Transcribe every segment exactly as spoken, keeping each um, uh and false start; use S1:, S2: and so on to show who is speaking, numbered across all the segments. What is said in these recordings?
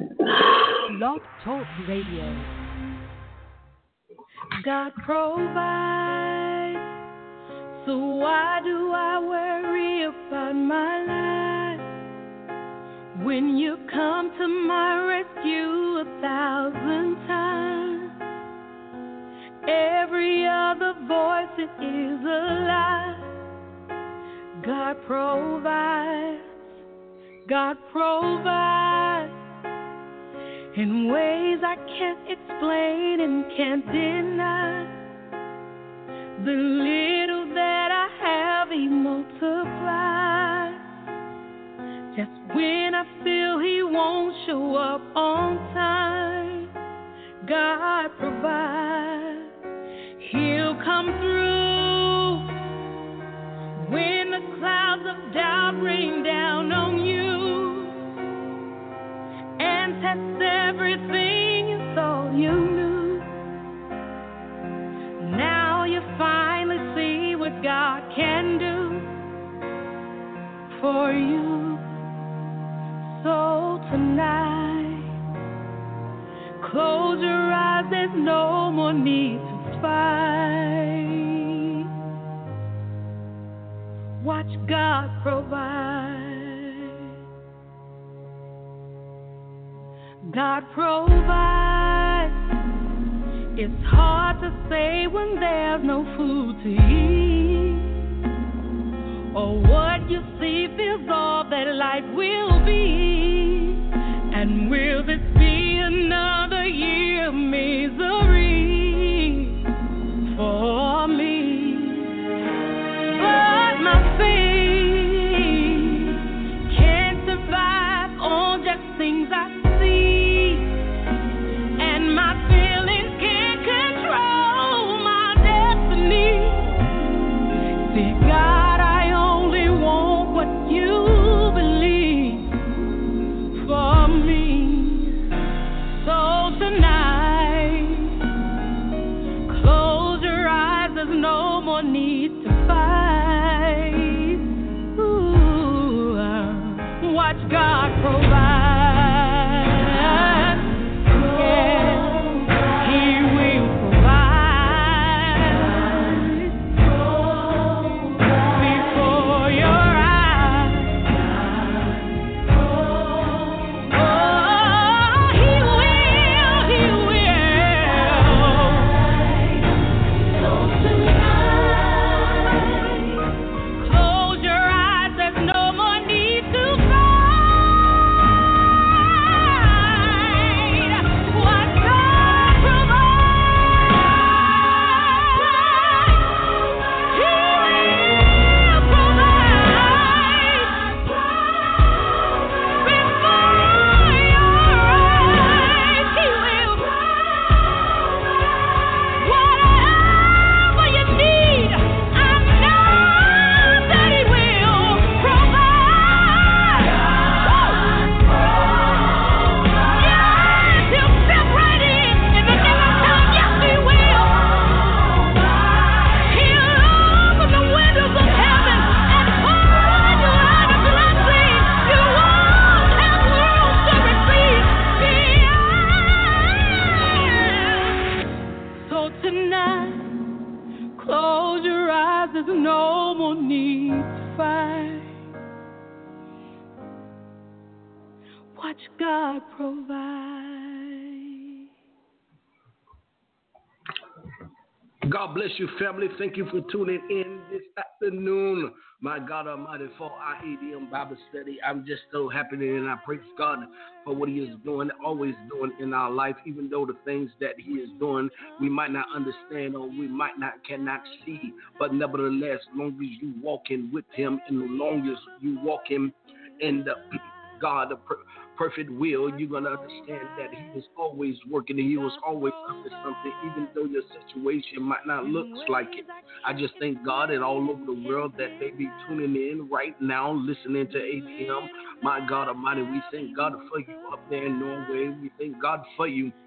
S1: Blog Talk Radio. God provides, so why do I worry about my life? When you come to my rescue a thousand times, every other voice it is a lie. God provides, God provides in ways I can't explain and can't deny. The little that I have He multiplies. Just when I feel He won't show up on time, God provides. He'll come through when the clouds of doubt rain down on you and test everything you thought you knew. Now you finally see what God can do for you. So tonight, close your eyes, there's no more need to fight. Watch God provide. God provides. It's hard to say when there's no food to eat, or what you see feels all that life will be. And will this be another year of misery for me? But my faith can't survive on just things I see, and my feelings can't control my destiny. See, God, I only want what you believe for me. So tonight, close your eyes, there's no more need to fight. Ooh, watch God provide.
S2: God bless you, family. Thank you for tuning in this afternoon. My God Almighty, for our A D M Bible study. I'm just so happy and I praise God for what He is doing, always doing in our life, even though the things that He is doing, we might not understand or we might not, cannot see. But nevertheless, as long as you walking with Him and as long as you walking in the God, the per- perfect will, you're going to understand that He is always working and He was always up to something, even though your situation might not look like it. I just thank God and all over the world that they be tuning in right now, listening to A D M. My God Almighty, we thank God for you up there in Norway. We thank God for you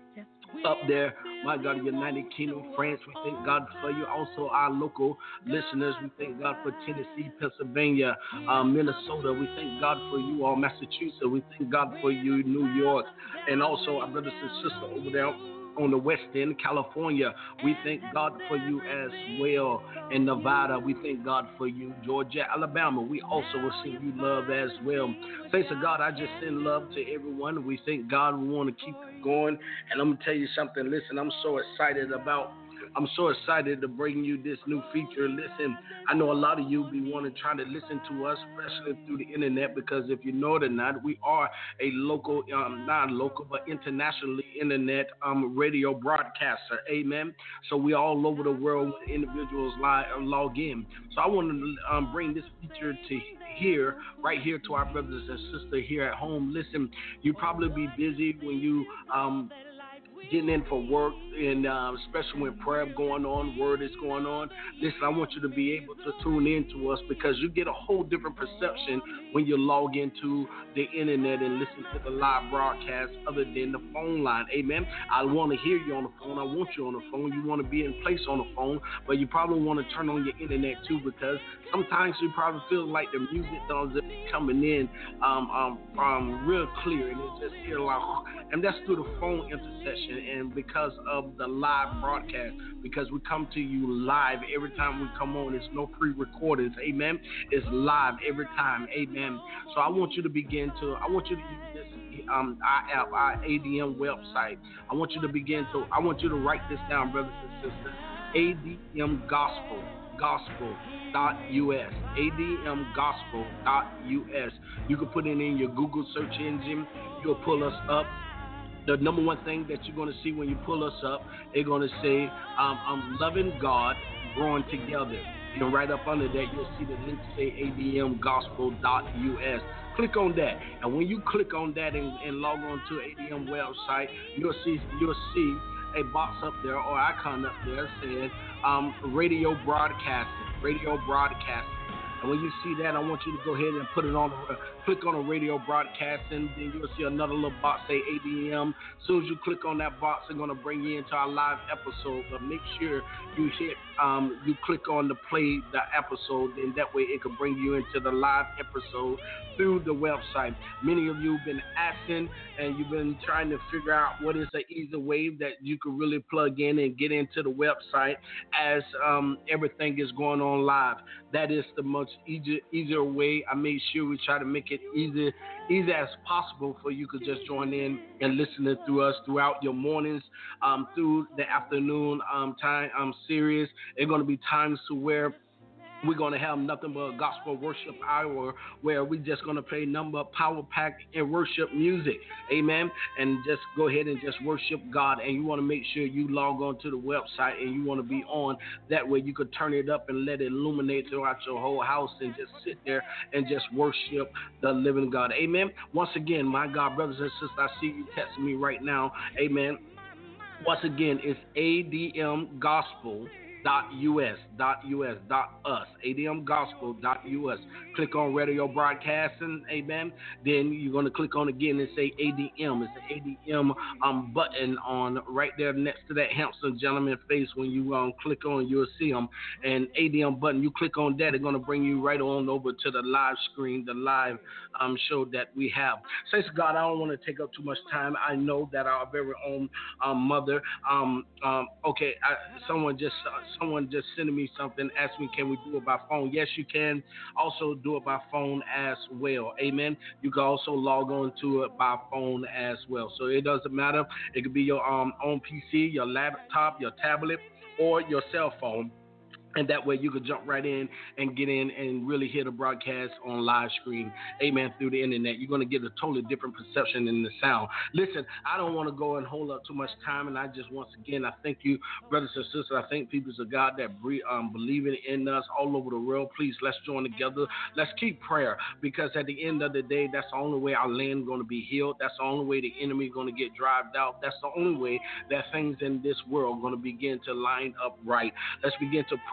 S2: up there, my God, United Kingdom, France. We thank God for you. Also, our local listeners, we thank God for Tennessee, Pennsylvania, uh, Minnesota. We thank God for you all, Massachusetts. We thank God for you, New York, and also our brothers and sisters over there on the West End, California. We thank God for you as well. In Nevada, we thank God for you. Georgia, Alabama, we also will send you love as well. Thanks to God, I just send love to everyone. We thank God. We want to keep it going. And I'm going to tell you something. Listen, I'm so excited about I'm so excited to bring you this new feature. Listen, I know a lot of you be wanting to try to listen to us, especially through the internet, because if you know it or not, we are a local, um, not local, but internationally internet um, radio broadcaster. Amen. So we all over the world when individuals lie, uh, log in. So I want to um, bring this feature to here, right here to our brothers and sisters here at home. Listen, you probably be busy when you um, getting in for work, and uh, especially when prayer going on, word is going on. Listen, I want you to be able to tune in to us, because you get a whole different perception when you log into the internet and listen to the live broadcast other than the phone line. Amen. I want to hear you on the phone. I want you on the phone. You want to be in place on the phone, but you probably want to turn on your internet too, because sometimes you probably feel like the music doesn't coming in um, um, um, real clear, and it's just here like, and that's through the phone intercession. And because of the live broadcast, because we come to you live every time we come on, it's no pre-recordings. Amen. It's live every time. Amen. So I want you to begin to, I want you to use this um, our app, our A D M website. I want you to begin to, I want you to write this down, brothers and sisters. A D M Gospel, Gospel dot U S. A D M Gospel dot U S. You can put it in your Google search engine. You'll pull us up. The number one thing that you're going to see when you pull us up, they're going to say, um, I'm loving God, growing together. And right up under that, you'll see the link say A D M Gospel dot U S. Click on that. And when you click on that and, and log on to A D M website, you'll see you'll see a box up there or icon up there saying um, radio broadcasting, radio broadcasting. And when you see that, I want you to go ahead and put it on, uh, click on a radio broadcasting. Then you'll see another little box say A D M. As soon as you click on that box, it's going to bring you into our live episode. But make sure you hit, um, you click on the play the episode, and that way it can bring you into the live episode through the website. Many of you have been asking, and you've been trying to figure out what is the easy way that you can really plug in and get into the website as um, everything is going on live. That is the much easier, easier way. I made sure we try to make it easy, easy as possible for you to just join in and listen to us throughout your mornings, um, through the afternoon um, time um, series. It's going to be times to where we're going to have nothing but a gospel worship hour where we're just going to play number power pack and worship music. Amen. And just go ahead and just worship God. And you want to make sure you log on to the website and you want to be on. That way you could turn it up and let it illuminate throughout your whole house and just sit there and just worship the living God. Amen. Once again, my God, brothers and sisters, I see you texting me right now. Amen. Once again, it's A D M Gospel dot us dot us dot us A D M Gospel dot U S. Click on radio broadcasting, amen. Then you're going to click on again and say A D M. It's the A D M um, button on right there next to that handsome gentleman face. When you um, click on, you'll see him. And A D M button, you click on that, it's going to bring you right on over to the live screen, the live um, show that we have. Thanks God, I don't want to take up too much time. I know that our very own um, mother, um, um, okay, I, someone just uh, someone just sending me something, asked me, can we do it by phone? Yes, you can also do it by phone as well. Amen. You can also log on to it by phone as well. So it doesn't matter. It could be your um, own P C, your laptop, your tablet, or your cell phone. And that way you could jump right in and get in and really hear the broadcast on live screen, amen, through the internet. You're going to get a totally different perception in the sound. Listen, I don't want to go and hold up too much time, and I just, once again, I thank you, brothers and sisters. I thank people of God that um, believe in us all over the world. Please, let's join together. Let's keep prayer, because at the end of the day, that's the only way our land is going to be healed. That's the only way the enemy is going to get driven out. That's the only way that things in this world are going to begin to line up right. Let's begin to pray.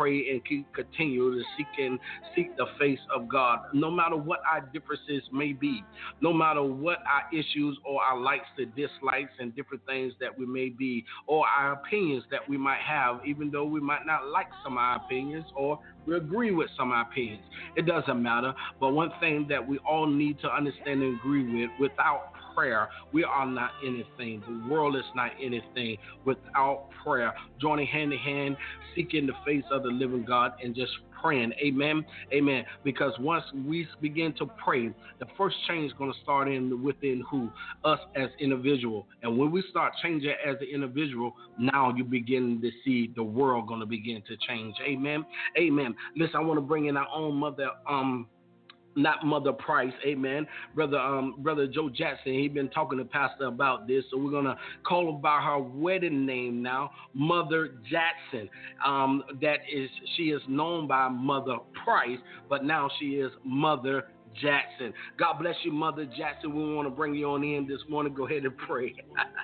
S2: pray and keep continue to seek and seek the face of God, no matter what our differences may be, no matter what our issues or our likes and dislikes and different things that we may be, or our opinions that we might have, even though we might not like some of our opinions or we agree with some of our opinions. It doesn't matter. But one thing that we all need to understand and agree with, without prayer, we are not anything. The world is not anything without prayer. Joining hand in hand, seeking the face of the living God and just praying. Amen. Amen. Because once we begin to pray, the first change is going to start in within who? Us as individual. And when we start changing as an individual, now you begin to see the world going to begin to change. Amen. Amen. Listen, I want to bring in our own mother, um, not Mother Price, amen. Brother um, Brother Joe Jackson, he been talking to Pastor about this, so we're going to call her by her wedding name now, Mother Jackson. Um, that is, she is known by Mother Price, but now she is Mother Jackson. God bless you, Mother Jackson. We want to bring you on in this morning. Go ahead and pray.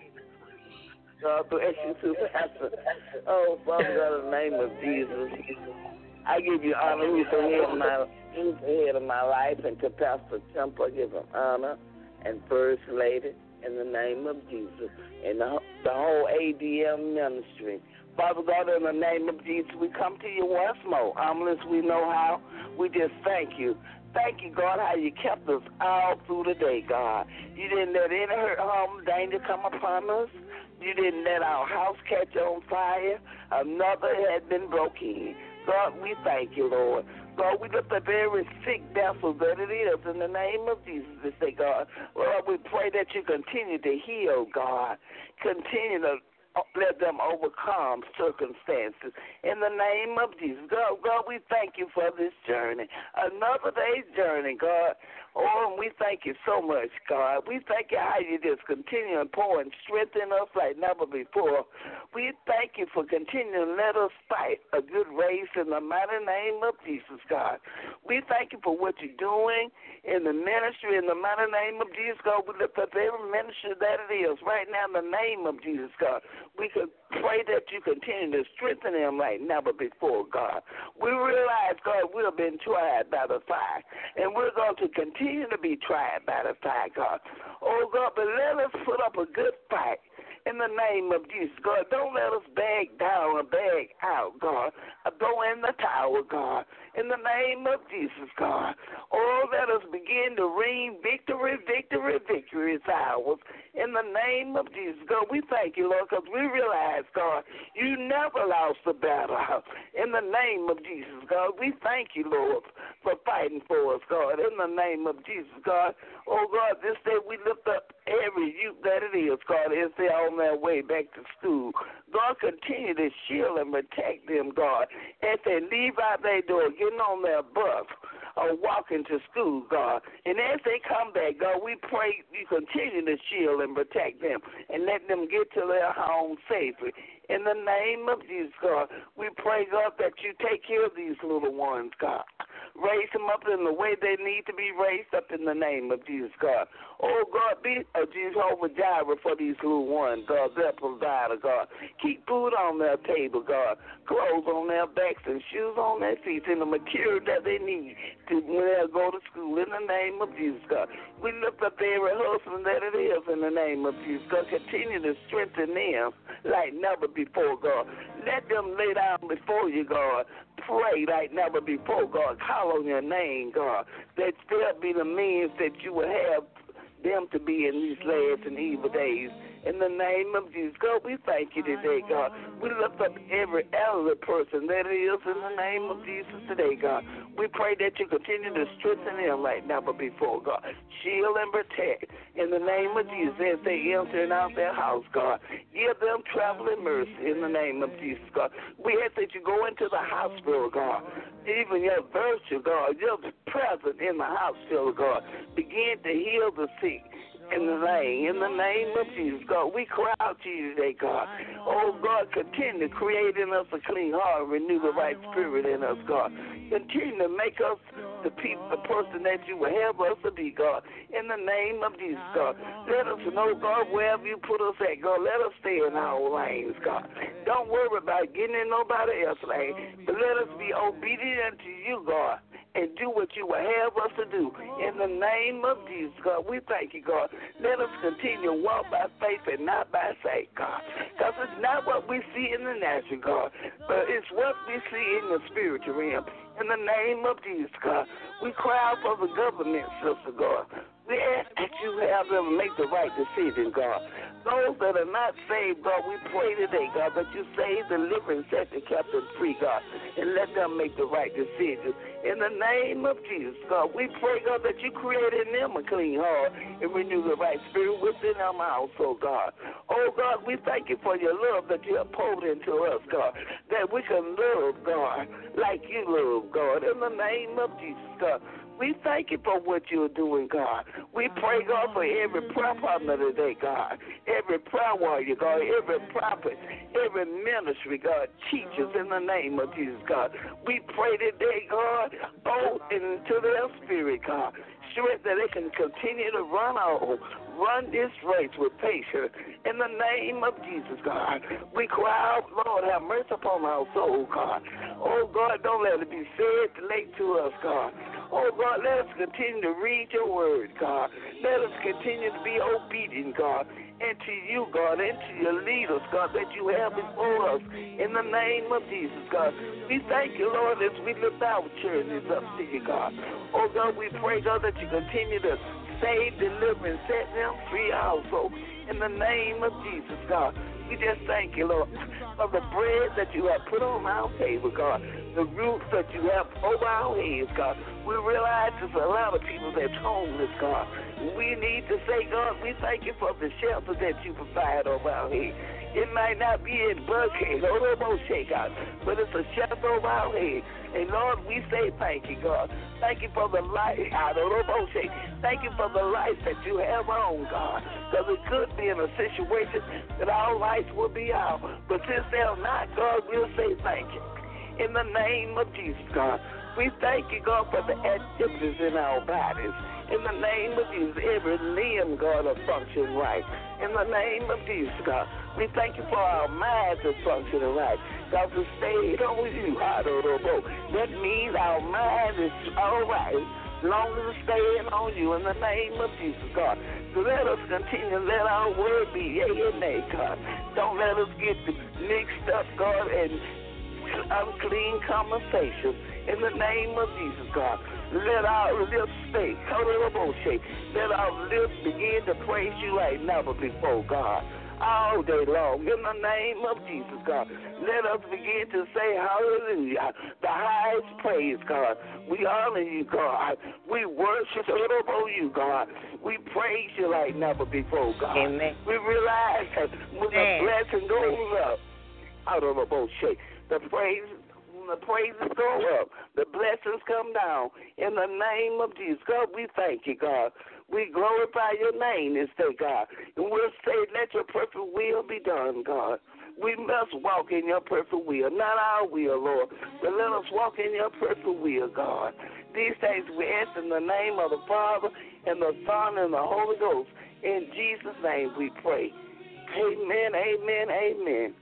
S3: God bless you too, Pastor. Oh, Father God, in the name of Jesus, I give you honor. Who's the head of my, who's the head of my life, and to Pastor Temple, I give him honor, and First Lady, in the name of Jesus, and the, the whole A D M ministry. Father God, in the name of Jesus, we come to you once more. Humble as we know how, we just thank you. Thank you, God, how you kept us all through the day, God. You didn't let any hurt, harm, danger come upon us. You didn't let our house catch on fire. Another had been broken. God, we thank you, Lord. God, we lift up every sick vessel that it is in the name of Jesus this day, God. Lord, we pray that you continue to heal, God. Continue to let them overcome circumstances. In the name of Jesus, God, God, we thank you for this journey. Another day's journey, God. Oh, and we thank you so much, God. We thank you how you just continue to pour and strengthen us like never before. We thank you for continuing to let us fight a good race in the mighty name of Jesus, God. We thank you for what you're doing in the ministry in the mighty name of Jesus, God. We lift up every ministry that it is right now in the name of Jesus, God. We could pray that you continue to strengthen them like never before, God. We realize, God, we've been tried by the fire, and we're going to continue to be tried by the fire, God. Oh, God, but let us put up a good fight in the name of Jesus, God. Don't let us bag down or bag out, God. Go in the tower, God. In the name of Jesus, God. Oh, let us begin to ring victory, victory, victory is ours. In the name of Jesus, God, we thank you, Lord, because we realize, God, you never lost the battle. In the name of Jesus, God, we thank you, Lord, for fighting for us, God. In the name of Jesus, God. Oh, God, this day we lift up every youth that it is, God, as they're on their way back to school. God, continue to shield and protect them, God, as they leave out their door, getting on their bus or walking to school, God. And as they come back, God, we pray you continue to shield and protect them and let them get to their home safely. In the name of Jesus, God, we pray, God, that you take care of these little ones, God. Raise them up in the way they need to be raised up in the name of Jesus, God. Oh, God, be a Jehovah Jireh for these little ones, God, their provider, God. Keep food on their table, God. Clothes on their backs and shoes on their feet and the material that they need to when they go to school in the name of Jesus, God. We lift up every husband that it is in the name of Jesus, God. Continue to strengthen them like never before, God. Let them lay down before you, God. Pray like never before, God. Call on your name, God. That there be the means that you will have them to be in these last and evil days. In the name of Jesus, God, we thank you today, God. We lift up every elderly person that is in the name of Jesus today, God. We pray that you continue to strengthen them like never before, God. Shield and protect in the name of Jesus as they enter and out their house, God. Give them traveling mercy in the name of Jesus, God. We ask that you go into the hospital, God. Even your virtue, God, your presence in the hospital, God. Begin to heal the sick. In the name, in the name of Jesus, God, we cry out to you today, God. Oh, God, continue creating us a clean heart and renew the right spirit in us, God. Continue to make us the people, the person that you will have us to be, God. In the name of Jesus, God. Let us know, God, wherever you put us at, God, let us stay in our lanes, God. Don't worry about getting in nobody else's lane, but let us be obedient to you, God, and do what you will have us to do. In the name of Jesus, God, we thank you, God. Let us continue to walk by faith and not by sight, God. Because it's not what we see in the natural, God, but it's what we see in the spiritual realm. In the name of Jesus, God, we cry out for the government, sister, God. We ask that you have them make the right decision, God. Those that are not saved, God, we pray today, God, that you save, deliver, and set the captive free, God, and let them make the right decision. In the name of Jesus, God, we pray, God, that you create in them a clean heart and renew the right spirit within them also, God. Oh, God, we thank you for your love that you have poured into us, God, that we can love, God, like you love, God. In the name of Jesus, God, we thank you for what you're doing, God. We pray, God, for every prayer partner today, God, every prayer warrior, God, every prophet, every ministry, God, teachers in the name of Jesus, God. We pray today, God, both into their spirit, God, strength that they can continue to run on, run this race with patience. In the name of Jesus, God, we cry out, Lord, have mercy upon our soul, God. Oh, God, don't let it be said late to us, God. Oh, God, let us continue to read your word, God. Let us continue to be obedient, God, and to you, God, and to your leaders, God, that you have before us. In the name of Jesus, God, we thank you, Lord, as we lift our churches up to you, God. Oh, God, we pray, God, that you continue to save, deliver, and set them free also. In the name of Jesus, God, we just thank you, Lord, for the bread that you have put on our table, God, the roof that you have over our heads, God. We realize there's a lot of people that's homeless, God. We need to say, God, we thank you for the shelter that you provide over our heads. It might not be in Buckhead or God, but it's a shelter over our head. And Lord, we say thank you, God. Thank you for the life, thank you for the life that you have on, God. Because it could be in a situation that our lives will be out. But since they're not, God, we'll say thank you. In the name of Jesus, God, we thank you, God, for the activities in our bodies. In the name of Jesus, every limb, God, will function right. In the name of Jesus, God, we thank you for our minds are functioning right. God, we stayed on you. That means our mind is all right, as long as it's staying on you. In the name of Jesus, God. So let us continue. Let our word be yea and nay, God. Don't let us get mixed up, God, and unclean conversation. In the name of Jesus, God, let our lips stay. Let our lips begin to praise you like never before, God, all day long. In the name of Jesus, God, let us begin to say hallelujah, the highest praise, God. We honor you, God. We worship you, God. We praise you like never before, God.
S4: Amen.
S3: We realize that when the blessing goes up, out of the bullshit, the praise, when the praises go up, the blessings come down. In the name of Jesus, God, we thank you, God. We glorify your name this day, God. And we'll say, let your perfect will be done, God. We must walk in your perfect will, not our will, Lord, but let us walk in your perfect will, God. These things we ask in the name of the Father and the Son and the Holy Ghost. In Jesus' name we pray. Amen, amen, amen.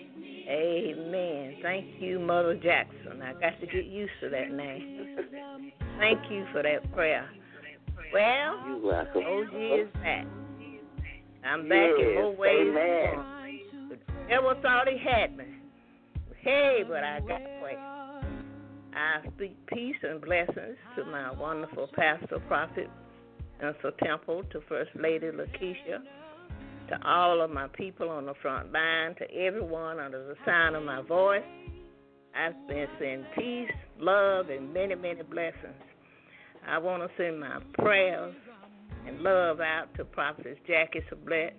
S4: Amen. Thank you, Mother Jackson. I got to get used to that name. Thank you for that prayer. Well,
S3: you're welcome.
S4: O G is back. I'm back
S3: yes,
S4: in more ways
S3: amen.
S4: than one. The devil thought he had me. Hey, but I got to pray. I speak peace and blessings to my wonderful pastor, prophet, Mister Temple, to First Lady Lakeisha, to all of my people on the front line, to everyone under the sound of my voice. I've been sending peace, love, and many, many blessings. I want to send my prayers and love out to Prophetess Jackie Sublette,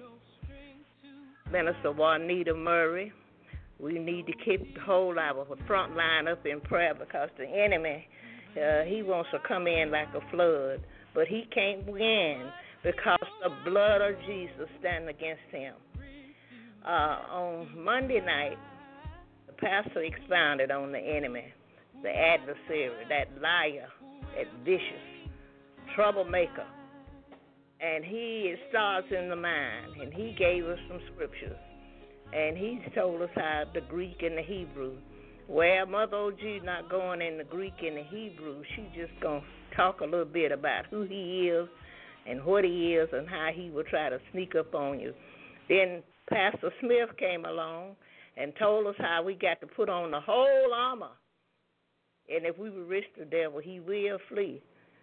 S4: Minister Juanita Murray. We need to keep the whole our front line up in prayer because the enemy, uh, he wants to come in like a flood, but he can't win because the blood of Jesus stands against him. Uh, on Monday night, the pastor expounded on the enemy, the adversary, that liar, that vicious troublemaker. And he, it starts in the mind. And he gave us some scriptures. And he told us how the Greek and the Hebrew. Well, Mother O G not going in the Greek and the Hebrew. She just going to talk a little bit about who he is and what he is and how he will try to sneak up on you. Then Pastor Smith came along and told us how we got to put on the whole armor. And if we resist the devil, he will flee.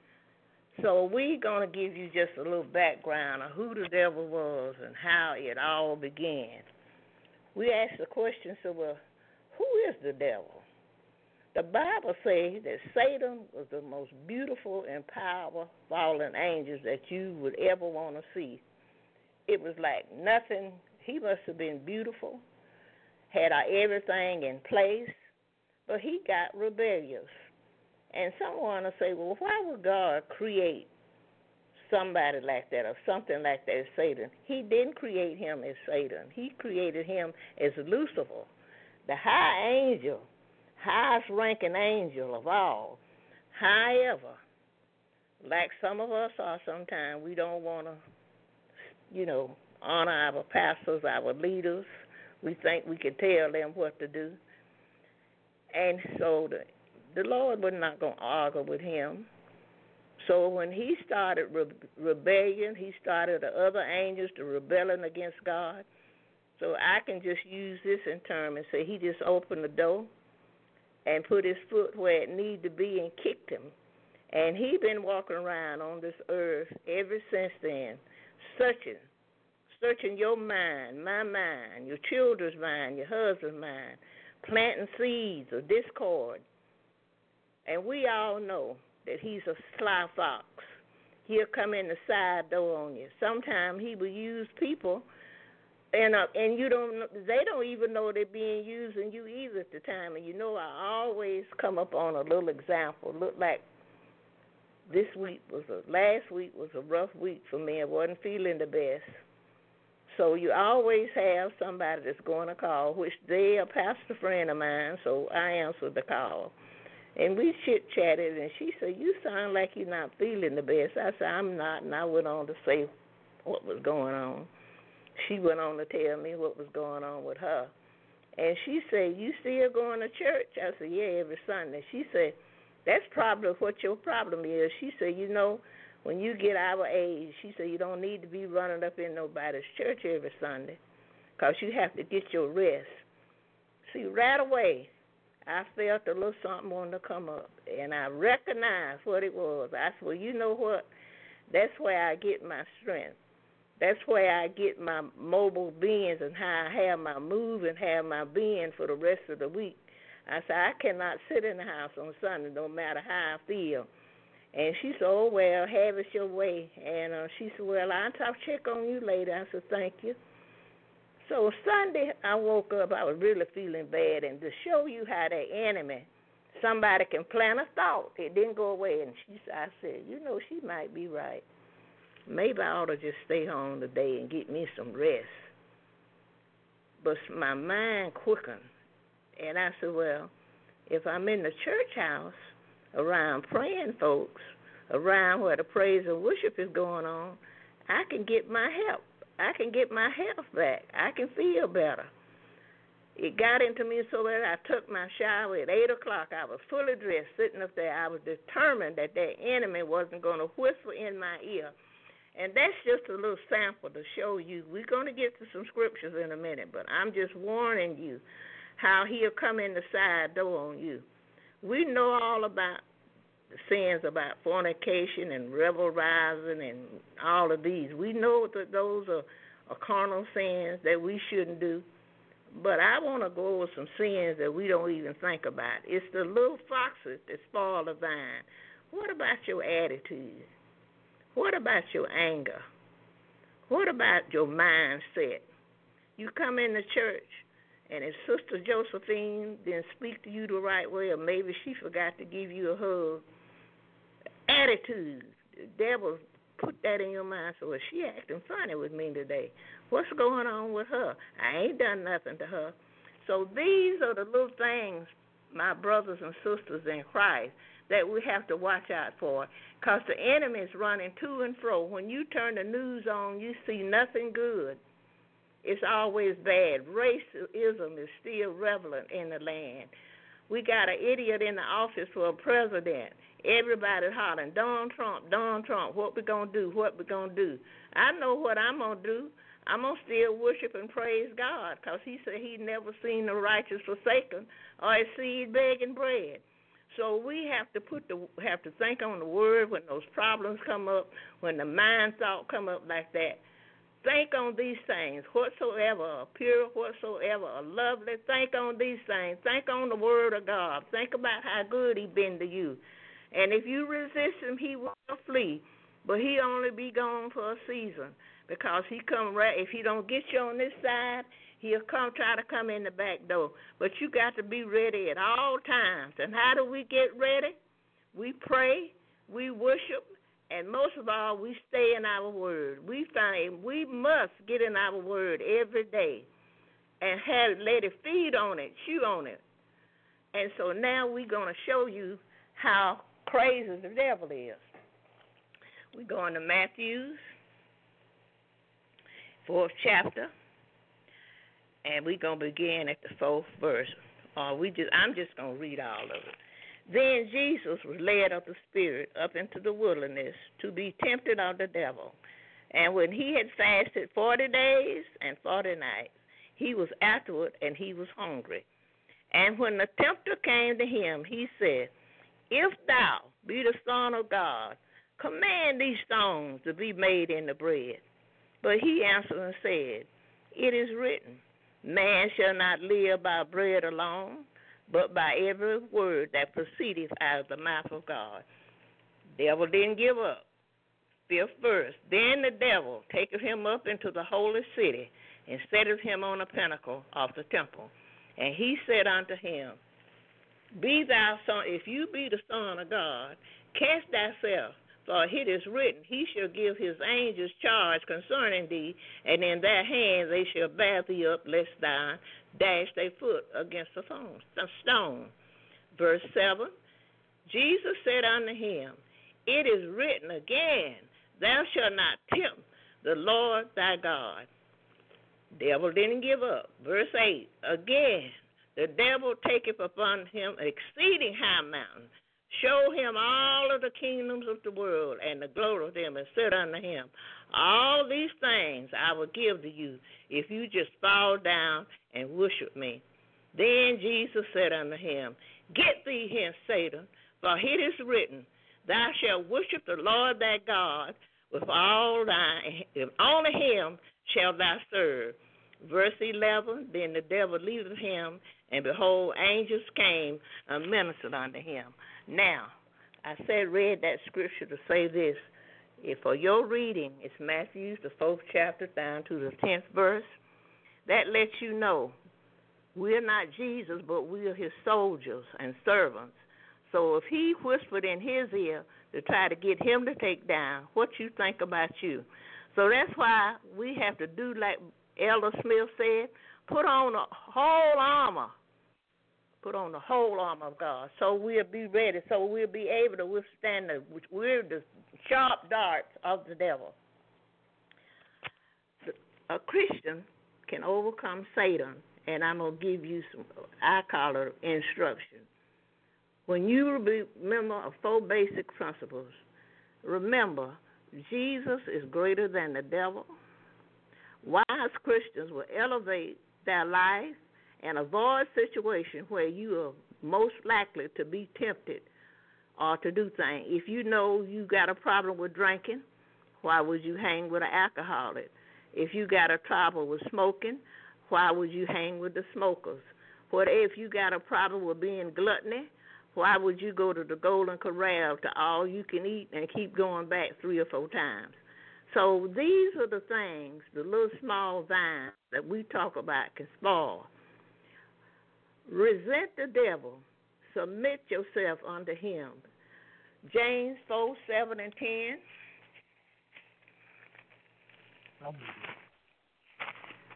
S4: So we're going to give you just a little background of who the devil was and how it all began. We asked the question, so, well, who is the devil? The Bible says that Satan was the most beautiful and powerful fallen angels that you would ever want to see. It was like nothing. He must have been beautiful, had everything in place, but he got rebellious. And someone will say, well, why would God create somebody like that or something like that as Satan? He didn't create him as Satan. He created him as Lucifer, the high angel, highest ranking angel of all. However, like some of us are sometimes, we don't want to, you know, honor our pastors, our leaders. We think we can tell them what to do. And so the, the Lord was not going to argue with him. So when he started re- rebellion, he started the other angels to rebelling against God. So I can just use this in term and say he just opened the door and put his foot where it needed to be and kicked him. And he been walking around on this earth ever since then, searching, searching your mind, my mind, your children's mind, your husband's mind, planting seeds of discord. And we all know that he's a sly fox. He'll come in the side door on you. Sometimes he will use people, and uh, and you don't. They don't even know they're being used in you either at the time. And you know, I always come up on a little example. Look like this week was a last week was a rough week for me. I wasn't feeling the best. So you always have somebody that's going to call, which they a pastor friend of mine. So I answered the call. And we chit-chatted, and she said, you sound like you're not feeling the best. I said, I'm not, and I went on to say what was going on. She went on to tell me what was going on with her. And she said, you still going to church? I said, yeah, every Sunday. She said, that's probably what your problem is. She said, you know, when you get our age, she said, you don't need to be running up in nobody's church every Sunday because you have to get your rest. See, right away, I felt a little something wanting to come up, and I recognized what it was. I said, well, you know what? That's where I get my strength. That's where I get my mobile beings and how I have my move and have my being for the rest of the week. I said, I cannot sit in the house on Sunday no matter how I feel. And she said, oh, well, have it your way. And uh, she said, well, I'll talk, check on you later. I said, thank you. So Sunday, I woke up, I was really feeling bad, and to show you how the enemy, somebody can plant a thought, it didn't go away, and she, I said, you know, she might be right. Maybe I ought to just stay home today and get me some rest. But my mind quickened, and I said, well, if I'm in the church house, around praying folks, around where the praise and worship is going on, I can get my help. I can get my health back. I can feel better. It got into me so that I took my shower at eight o'clock. I was fully dressed, sitting up there. I was determined that that enemy wasn't going to whisper in my ear. And that's just a little sample to show you. We're going to get to some scriptures in a minute, but I'm just warning you how he'll come in the side door on you. We know all about the sins about fornication and revelrizing and all of these. We know that those are, are carnal sins that we shouldn't do. But I want to go over some sins that we don't even think about. It's the little foxes that spoil the vine. What about your attitude? What about your anger? What about your mindset? You come into church, and if Sister Josephine didn't speak to you the right way, or maybe she forgot to give you a hug, attitude. The devil put that in your mind. So, well, she acting funny with me today. What's going on with her? I ain't done nothing to her. So these are the little things, my brothers and sisters in Christ, that we have to watch out for, because the enemy is running to and fro. When you turn the news on, you see nothing good. It's always bad. Racism is still prevalent in the land. We got an idiot in the office for a president. Everybody hollering, Donald Trump, Donald Trump, what we going to do, what we going to do. I know what I'm going to do. I'm going to still worship and praise God, because he said he never seen the righteous forsaken or his seed begging bread. So we have to put the have to think on the word when those problems come up, when the mind thought come up like that. Think on these things, whatsoever are pure, whatsoever are lovely. Think on these things. Think on the word of God. Think about how good he been to you. And if you resist him, he will flee. But he only be gone for a season, because he come right. If he don't get you on this side, he'll come try to come in the back door. But you got to be ready at all times. And how do we get ready? We pray, we worship, and most of all, we stay in our word. We find we must get in our word every day and have let it feed on it, chew on it. And so now we're going to show you how crazy the devil is. We're going to Matthew's fourth chapter, and we're going to begin at the fourth verse. Uh, we just, I'm just going to read all of it. Then Jesus was led of the Spirit up into the wilderness to be tempted of the devil. And when he had fasted forty days and forty nights, he was afterward, and he was hungry. And when the tempter came to him, he said, If thou be the Son of God, command these stones to be made into bread. But he answered and said, It is written, Man shall not live by bread alone, but by every word that proceedeth out of the mouth of God. Devil didn't give up. Fifth verse, Then the devil taketh him up into the holy city, and setteth him on a pinnacle of the temple. And he said unto him, Be thou son, if you be the Son of God, cast thyself, for it is written, He shall give his angels charge concerning thee, and in their hands they shall bear thee up, lest thou dash thy foot against a stone. Verse seven, Jesus said unto him, It is written again, Thou shalt not tempt the Lord thy God. Devil didn't give up. Verse eight, again, the devil taketh upon him an exceeding high mountain, show him all of the kingdoms of the world and the glory of them, and said unto him, All these things I will give to you, if you just fall down and worship me. Then Jesus said unto him, Get thee hence, Satan, for it is written, Thou shalt worship the Lord thy God with all thine, and only him shalt thou serve. Verse eleven, Then the devil leaveth him, and behold, angels came and ministered unto him. Now, I said, read that scripture to say this. If for your reading, it's Matthew, the fourth chapter, down to the tenth verse. That lets you know we're not Jesus, but we are his soldiers and servants. So if he whispered in his ear to try to get him to take down, what you think about you? So that's why we have to do like Elder Smith said, put on the whole armor. Put on the whole armor of God, so we'll be ready, so we'll be able to withstand the, we're the sharp darts of the devil. A Christian can overcome Satan, and I'm going to give you some, I call it instruction. When you remember four basic principles, remember, Jesus is greater than the devil. Wise Christians will elevate their life and avoid situations where you are most likely to be tempted or to do things. If you know you got a problem with drinking, why would you hang with an alcoholic? If you got a trouble with smoking, why would you hang with the smokers? What if you got a problem with being gluttony, why would you go to the Golden Corral to all you can eat and keep going back three or four times? So these are the things, the little small vines that we talk about can spoil. Resent the devil. Submit yourself unto him. James four, seven, and ten.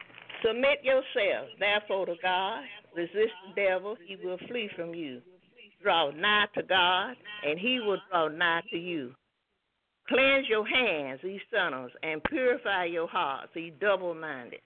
S4: Submit yourself, therefore, to God. Resist the devil, he will flee from you. Draw nigh to God, and he will draw nigh to you. Cleanse your hands, ye sinners, and purify your hearts, ye double-minded.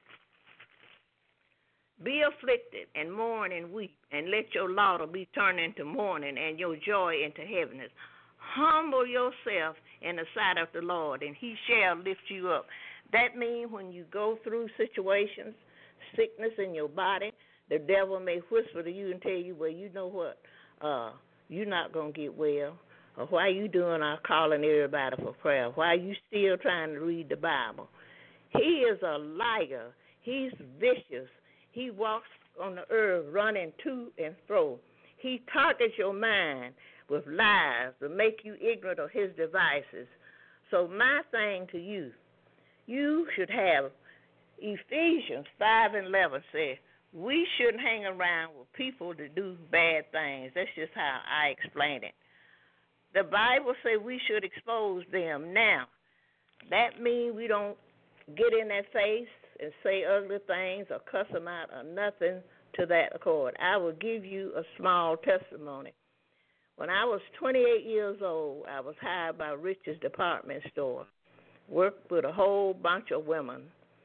S4: Be afflicted and mourn and weep, and let your laughter be turned into mourning and your joy into heaviness. Humble yourself in the sight of the Lord, and he shall lift you up. That means when you go through situations, sickness in your body, the devil may whisper to you and tell you, well, you know what, uh, you're not going to get well. Or why you doing our calling everybody for prayer? Why you still trying to read the Bible? He is a liar. He's vicious. He walks on the earth running to and fro. He targets your mind with lies to make you ignorant of his devices. So my thing to you, you should have Ephesians five and eleven says, we shouldn't hang around with people that do bad things. That's just how I explain it. The Bible says we should expose them now. That means we don't get in their face and say ugly things or cuss them out or nothing to that accord. I will give you a small testimony. When I was twenty-eight years old, I was hired by Rich's department store, worked with a whole bunch of women.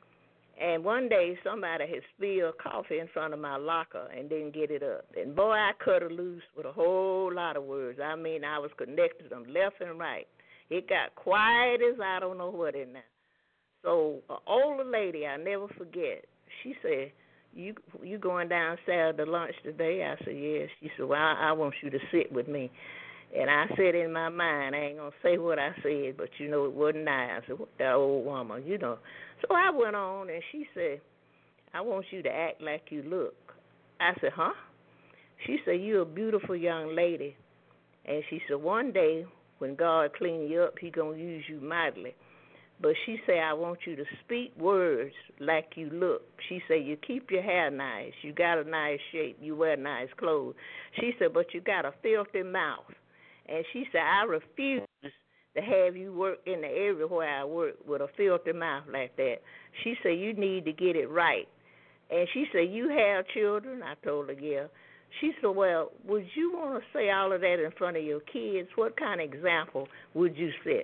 S4: And one day somebody had spilled coffee in front of my locker and didn't get it up. And boy, I cut her loose with a whole lot of words. I mean, I was connecting them left and right. It got quiet as I don't know what in there. So an older lady, I never forget, she said, you you going downstairs to lunch today? I said, yes. She said, well, I, I want you to sit with me. And I said in my mind, I ain't going to say what I said, but, you know, it wasn't nice. I said, what that old woman, you know. So I went on, and she said, I want you to act like you look. I said, huh? She said, you're a beautiful young lady. And she said, one day when God clean you up, he going to use you mightily. But she said, I want you to speak words like you look. She said, you keep your hair nice. You got a nice shape. You wear nice clothes. She said, but you got a filthy mouth. And she said, I refuse to have you work in the area where I work with a filthy mouth like that. She said, you need to get it right. And she said, you have children? I told her, yeah. She said, well, would you want to say all of that in front of your kids? What kind of example would you set?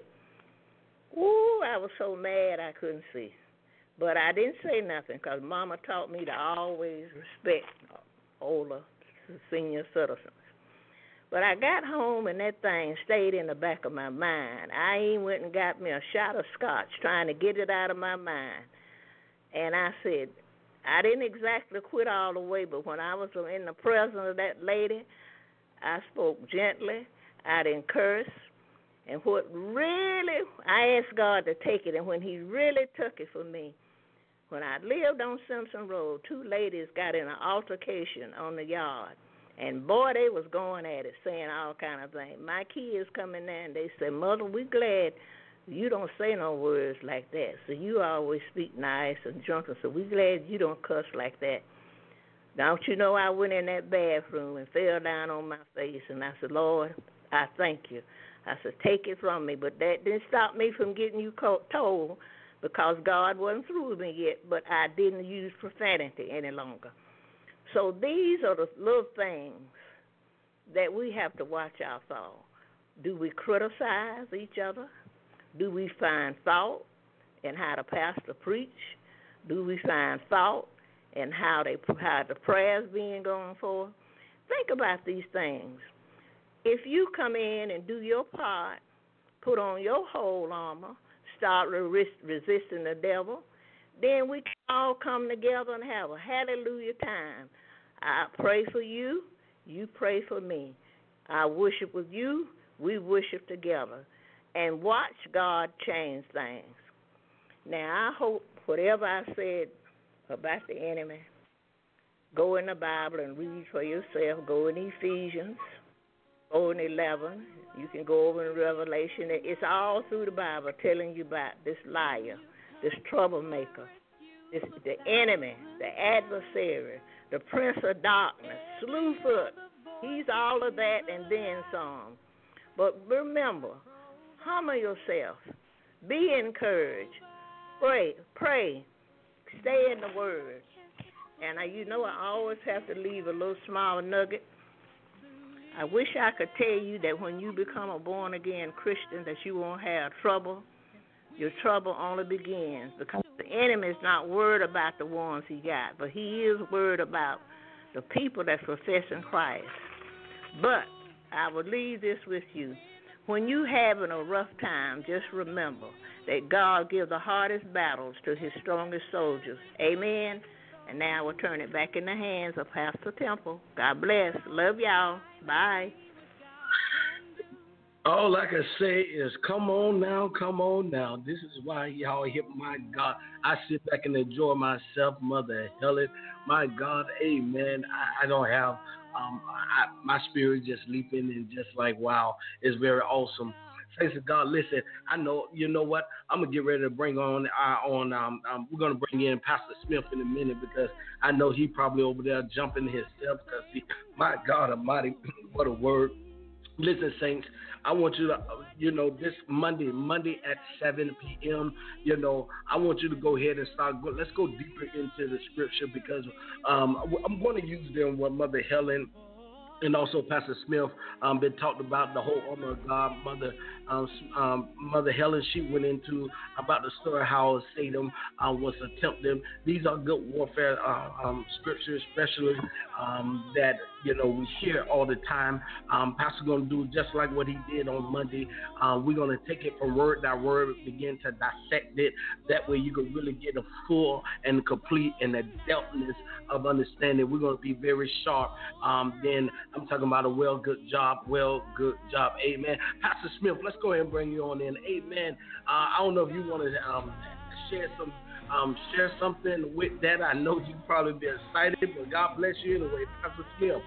S4: Ooh, I was so mad I couldn't see. But I didn't say nothing because Mama taught me to always respect older senior citizens. But I got home and that thing stayed in the back of my mind. I even went and got me a shot of scotch trying to get it out of my mind. And I said, I didn't exactly quit all the way, but when I was in the presence of that lady, I spoke gently. I didn't curse. And what really, I asked God to take it, and when he really took it for me, when I lived on Simpson Road, two ladies got in an altercation on the yard. And, boy, they was going at it, saying all kind of things. My kids come in there, and they said, Mother, we glad you don't say no words like that. So you always speak nice and gentle. So we glad you don't cuss like that. Don't you know I went in that bathroom and fell down on my face, and I said, Lord, I thank you. I said, take it from me. But that didn't stop me from getting you told because God wasn't through with me yet, but I didn't use profanity any longer. So these are the little things that we have to watch out for. Do we criticize each other? Do we find fault in how the pastor preach? Do we find fault in how they how the prayers being going forth? Think about these things. If you come in and do your part, put on your whole armor, start resist, resisting the devil, then we can all come together and have a hallelujah time. I pray for you, you pray for me. I worship with you, we worship together. And watch God change things. Now, I hope whatever I said about the enemy, go in the Bible and read for yourself. Go in Ephesians. Go in eleven. You can go over in Revelation. It's all through the Bible telling you about this liar, this troublemaker, this, the enemy, the adversary, the prince of darkness, Slewfoot. He's all of that and then some. But remember, humble yourself. Be encouraged. Pray. Pray. Stay in the Word. And I, you know I always have to leave a little small nugget. I wish I could tell you that when you become a born-again Christian that you won't have trouble. Your trouble only begins because the enemy is not worried about the ones he got, but he is worried about the people that profess in Christ. But I will leave this with you. When you having a rough time, just remember that God gives the hardest battles to his strongest soldiers. Amen. And now I will turn it back in the hands of Pastor Temple. God bless. Love y'all. Bye.
S2: All I can say is, come on now, come on now. This is why y'all hear, my God. I sit back and enjoy myself, Mother Helen. My God, amen. I, I don't have, um, I, my spirit just leaping and just like, wow, it's very awesome. Thanks to God. Listen, I know, you know what? I'm going to get ready to bring on, uh, on um, um, we're going to bring in Pastor Smith in a minute because I know he probably over there jumping himself because, he, my God almighty, what a word. Listen, saints, I want you to, you know, this Monday, Monday at seven p.m., you know, I want you to go ahead and start, go, let's go deeper into the scripture because um, I'm going to use them what Mother Helen and also Pastor Smith um, been talked about the whole armor of God. Mother um, um, Mother Helen, she went into about the story how Satan uh, was attempting. These are good warfare uh, um, scriptures, especially um, that, you know, we hear all the time. Um, Pastor's going to do just like what he did on Monday. Uh, we're going to take it from word by word, begin to dissect it. That way you can really get a full and complete and a depthness of understanding. We're going to be very sharp. Um, then I'm talking about a well, good job, well, good job. Amen. Pastor Smith, let's go ahead and bring you on in. Amen. Uh, I don't know if you want to um, share some, um, share something with that. I know you probably be excited, but God bless you anyway, Pastor Smith.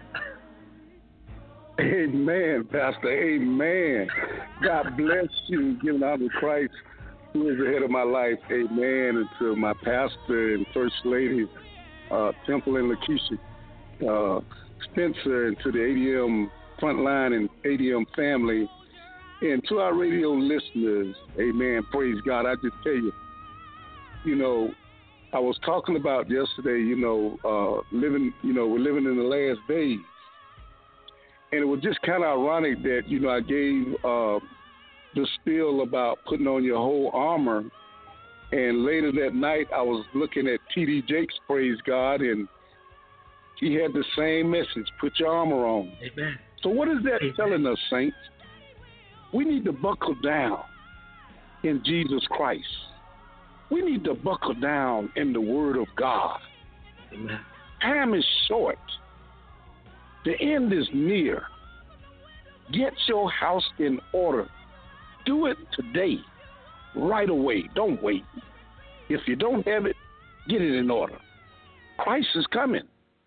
S5: Amen, Pastor. Amen. God bless you. Giving honor to Christ, who is the head of my life. Amen. And to my pastor and first lady, uh, Temple and Lakeisha. Uh, Spencer, and to the A D M Frontline and A D M family, and to our radio listeners, amen, praise God. I just tell you, you know, I was talking about yesterday, you know, uh, living, you know, we're living in the last days, and it was just kind of ironic that, you know, I gave uh, the spiel about putting on your whole armor, and later that night I was looking at T D Jakes, praise God, and he had the same message, put your armor on.
S2: Amen.
S5: So what is that
S2: Amen.
S5: telling us, saints? We need to buckle down in Jesus Christ. We need to buckle down in the Word of God.
S2: Amen.
S5: Time is short. The end is near. Get your house in order. Do it today, right away. Don't wait. If you don't have it, get it in order. Christ is coming.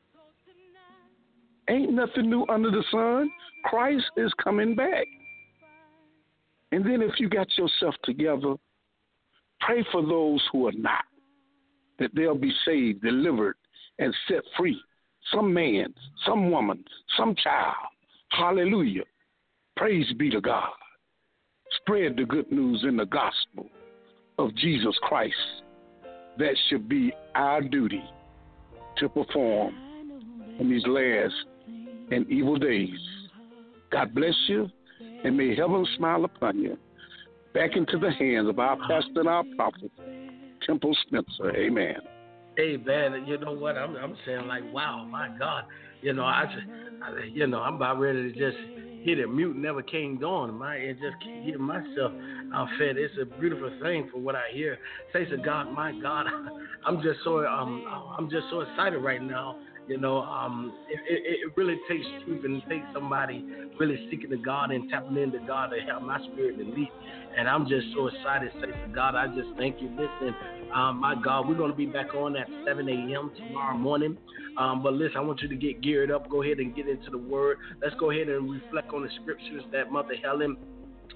S5: Ain't nothing new under the sun. Christ is coming back. And then if you got yourself together, pray for those who are not, that they'll be saved, delivered, and set free. Some man, some woman, some child. Hallelujah. Praise be to God. Spread the good news in the gospel of Jesus Christ. That should be our duty to perform in these last and evil days. God bless you, and may heaven smile upon you. Back into the hands of our pastor and our prophet, Temple Spencer. Amen.
S2: Amen. You know what? I'm, I'm saying like, wow, my God. You know, I just, I, you know, I'm about ready to just hit it. Mute never came on, my, and just get myself uh, fed. It's a beautiful thing for what I hear. Thanks to God, my God. I'm just so, um, I'm just so excited right now. You know, um, it, it, it really takes truth and it takes somebody really seeking to God and tapping into God to help my spirit to lead. And I'm just so excited. Thanks to God, I just thank you. Listen, um, my God, we're going to be back on at seven a.m. tomorrow morning. Um, but listen, I want you to get geared up. Go ahead and get into the Word. Let's go ahead and reflect on the scriptures that Mother Helen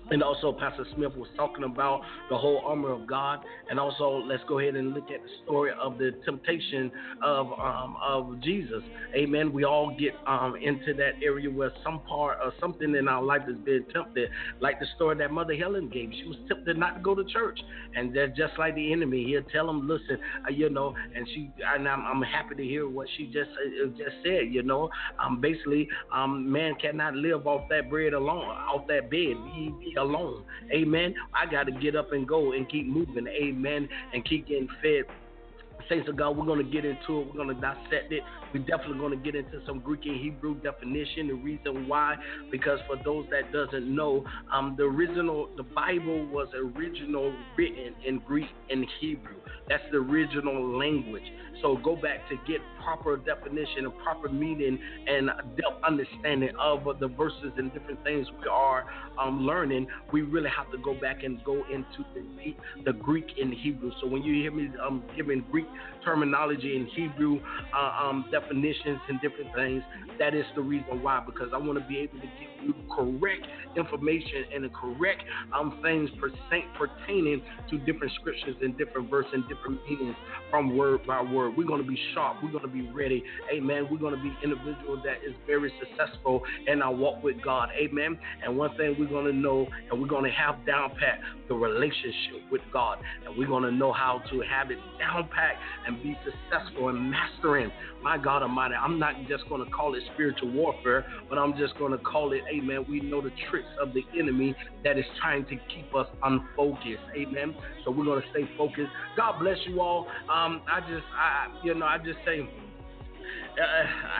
S2: And also, Pastor Smith was talking about the whole armor of God. And also, let's go ahead and look at the story of the temptation of um, of Jesus. Amen. We all get um, into that area where some part or something in our life is being tempted, like the story that Mother Helen gave. She was tempted not to go to church, and that's just like the enemy. He'll tell them, "Listen, uh, you know." And she, and I'm, I'm happy to hear what she just uh, just said. You know, um, basically, um, man cannot live off that bread alone, off that bed. He, he alone. Amen. I got to get up and go and keep moving. Amen. And keep getting fed. Saints of God, we're going to get into it. We're going to dissect it. We're definitely going to get into some Greek and Hebrew definition. The reason why, because for those that doesn't know, um, the original, the Bible was original written in Greek and Hebrew. That's the original language. So go back to get proper definition and proper meaning and depth understanding of the verses and different things we are um, learning. We really have to go back and go into the, the Greek and Hebrew. So when you hear me um, giving Greek terminology and Hebrew uh, um, definitions and different things, that is the reason why, because I want to be able to give you correct information and the correct um, things pertaining to different scriptures and different verses and different meanings from word by word. We're going to be sharp. We're going to be ready. Amen. We're going to be individual that is very successful in our walk with God. Amen. And one thing we're going to know, and we're going to have down pat, the relationship with God. And we're going to know how to have it down pat and be successful in mastering. My God Almighty, I'm not just going to call it spiritual warfare, but I'm just going to call it, amen, we know the tricks of the enemy that is trying to keep us unfocused. Amen. So we're going to stay focused. God bless you all. Um, I just, I, you know, I just say, uh, I,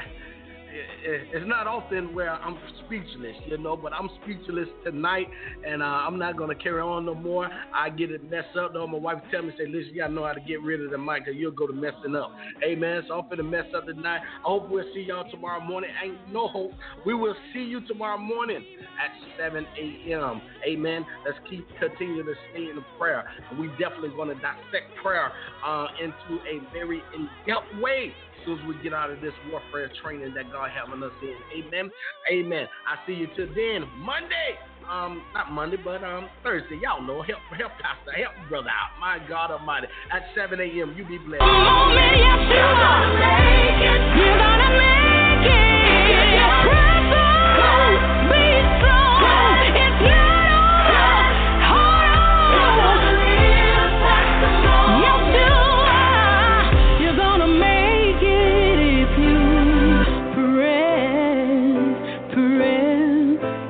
S2: it's not often where I'm speechless, you know, but I'm speechless tonight, and uh, I'm not going to carry on no more. I get it messed up, though. My wife tell me, say, listen, you got to know how to get rid of the mic, or you'll go to messing up. Amen. So I'm finna mess up tonight. I hope we'll see y'all tomorrow morning. Ain't no hope. We will see you tomorrow morning at seven a.m. Amen. Let's keep continue to stay in the prayer. And we definitely going to dissect prayer uh, into a very in-depth way. As soon as we get out of this warfare training that God having us in. Amen. Amen. I see you till then. Monday. Um, not Monday, but um Thursday. Y'all know. Help help Pastor, help brother out. My God Almighty. At seven a.m. You be blessed. Oh,